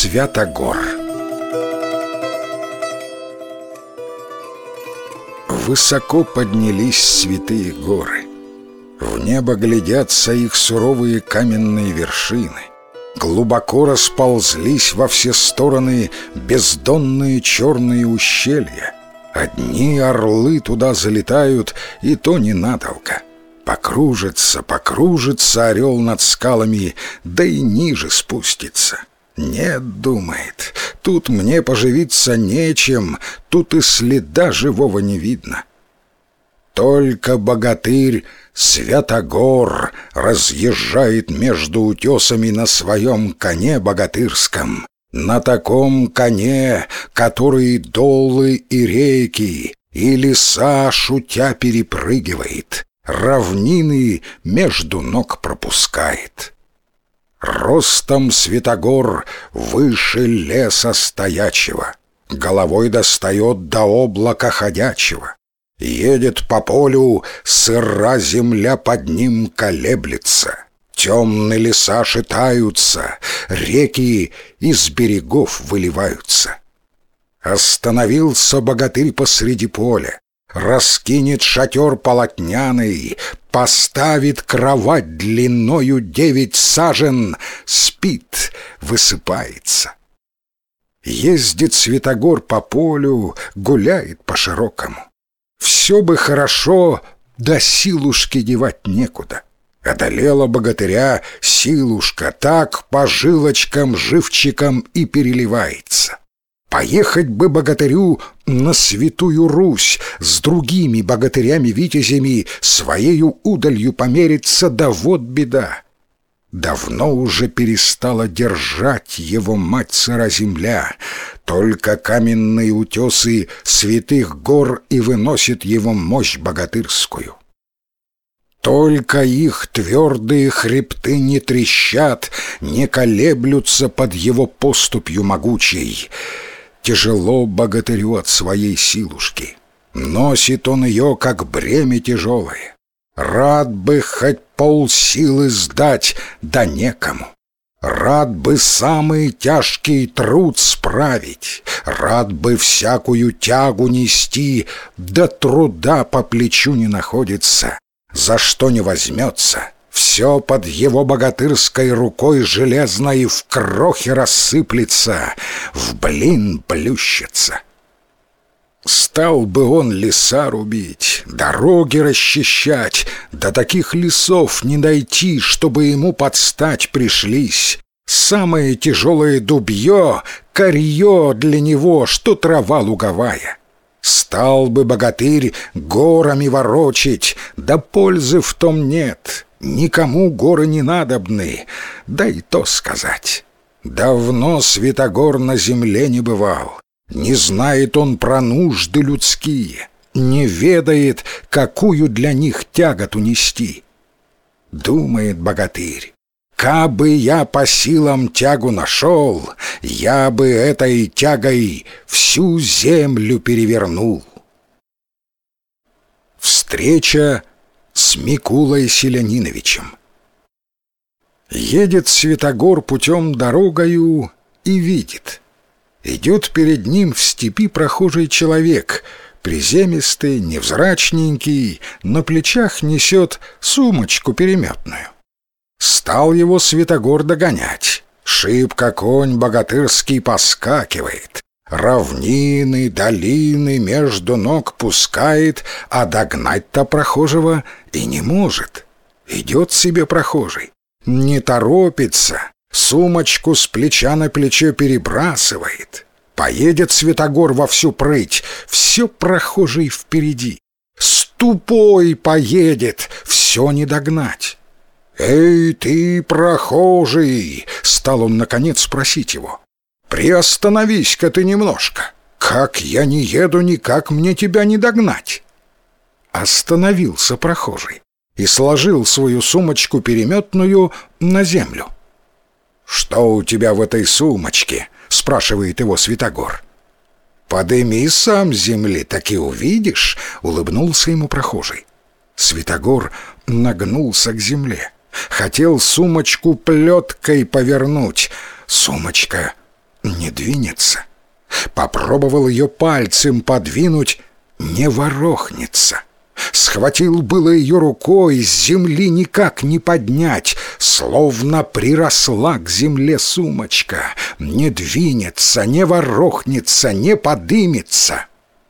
Святогор. Высоко поднялись святые горы. В небо глядятся их суровые каменные вершины. Глубоко расползлись во все стороны бездонные черные ущелья. Одни орлы туда залетают, и то ненадолго. Покружится, покружится орел над скалами, да и ниже спустится. Нет, думает, тут мне поживиться нечем, тут и следа живого не видно. Только богатырь Святогор разъезжает между утесами на своем коне богатырском, на таком коне, который долы и реки, и леса шутя перепрыгивает, равнины между ног пропускает. Ростом Святогор выше леса стоячего, головой достает до облака ходячего. Едет по полю, сыра земля под ним колеблется, темные леса шатаются, реки из берегов выливаются. Остановился богатырь посреди поля, раскинет шатер полотняный, поставит кровать длиною 9 сажен, спит, высыпается. Ездит Святогор по полю, гуляет по широкому. Все бы хорошо, да силушки девать некуда. Одолела богатыря силушка, так по жилочкам живчиком и переливается. Поехать бы богатырю на Святую Русь, с другими богатырями-витязями своею удалью помериться, да вот беда. Давно уже перестала держать его мать сыра земля, только каменные утесы святых гор и выносят его мощь богатырскую. Только их твердые хребты не трещат, не колеблются под его поступью могучей. Тяжело богатырю от своей силушки, носит он ее, как бремя тяжелое. Рад бы хоть полсилы сдать, да некому. Рад бы самый тяжкий труд справить, рад бы всякую тягу нести, да труда по плечу не находится. За что не возьмется, все под его богатырской рукой железной в крохи рассыплется, в блин плющится. Стал бы он леса рубить, дороги расчищать, до таких лесов не дойти, чтобы ему подстать пришлись. Самое тяжелое дубье, корье для него, что трава луговая. Стал бы богатырь горами ворочить, да пользы в том нет, никому горы не надобны, да и то сказать. Давно Святогор на земле не бывал. Не знает он про нужды людские, не ведает, какую для них тяготу нести. Думает богатырь: кабы я по силам тягу нашел, я бы этой тягой всю землю перевернул. Встреча с Микулой Селяниновичем. Едет Святогор путем дорогою и видит. Идет перед ним в степи прохожий человек, приземистый, невзрачненький, на плечах несет сумочку переметную. Стал его Святогор догонять. Шибко конь богатырский поскакивает, равнины, долины между ног пускает, а догнать-то прохожего и не может. Идет себе прохожий, не торопится, сумочку с плеча на плечо перебрасывает. Поедет Святогор во всю прыть, все прохожий впереди. Ступой поедет, все не догнать. «Эй, ты, прохожий!» — стал он, наконец, спросить его. «Приостановись-ка ты немножко. Как я не еду, никак мне тебя не догнать». Остановился прохожий и сложил свою сумочку переметную на землю. «Что у тебя в этой сумочке?» — спрашивает его Святогор. «Подыми сам с земли, так и увидишь», — улыбнулся ему прохожий. Святогор нагнулся к земле, хотел сумочку плеткой повернуть. Сумочка не двинется. Попробовал ее пальцем подвинуть, не ворохнется. Схватил было ее рукой, с земли никак не поднять, словно приросла к земле сумочка. Не двинется, не ворохнется, не подымется.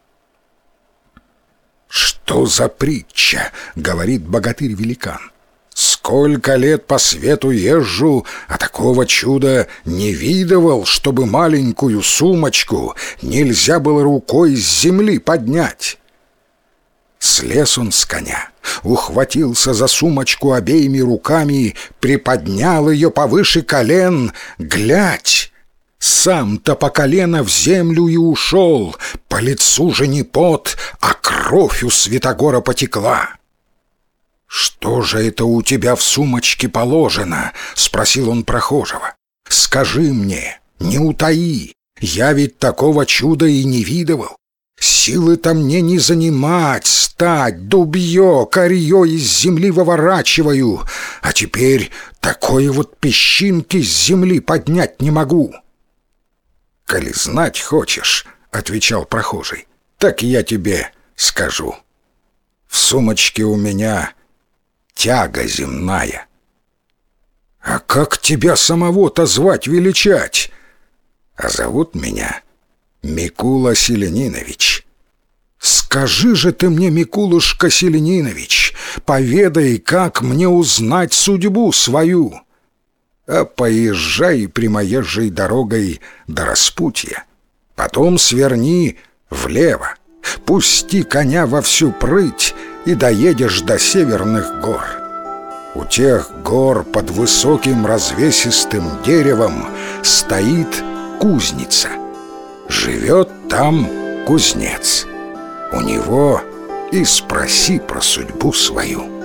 «Что за притча?» — говорит богатырь-великан. «Сколько лет по свету езжу, а такого чуда не видывал, чтобы маленькую сумочку нельзя было рукой с земли поднять». Слез он с коня, ухватился за сумочку обеими руками, приподнял ее повыше колен. Глядь! Сам-то по колено в землю и ушел, по лицу же не пот, а кровь у Святогора потекла. «Что же это у тебя в сумочке положено?» — спросил он прохожего. «Скажи мне, не утаи, я ведь такого чуда и не видывал. Силы-то мне не занимать, стать, дубье, корье из земли выворачиваю, а теперь такой вот песчинки с земли поднять не могу». «Коли знать хочешь, — отвечал прохожий, — так я тебе скажу. В сумочке у меня тяга земная». «А как тебя самого-то звать величать?» «А зовут меня Микула Селенинович». «Скажи же ты мне, Микулушка Селенинович, поведай, как мне узнать судьбу свою». «А поезжай прямоезжей дорогой до распутья, потом сверни влево, пусти коня во всю прыть и доедешь до Северных гор. У тех гор под высоким развесистым деревом стоит кузница. Живет там кузнец. У него и спроси про судьбу свою».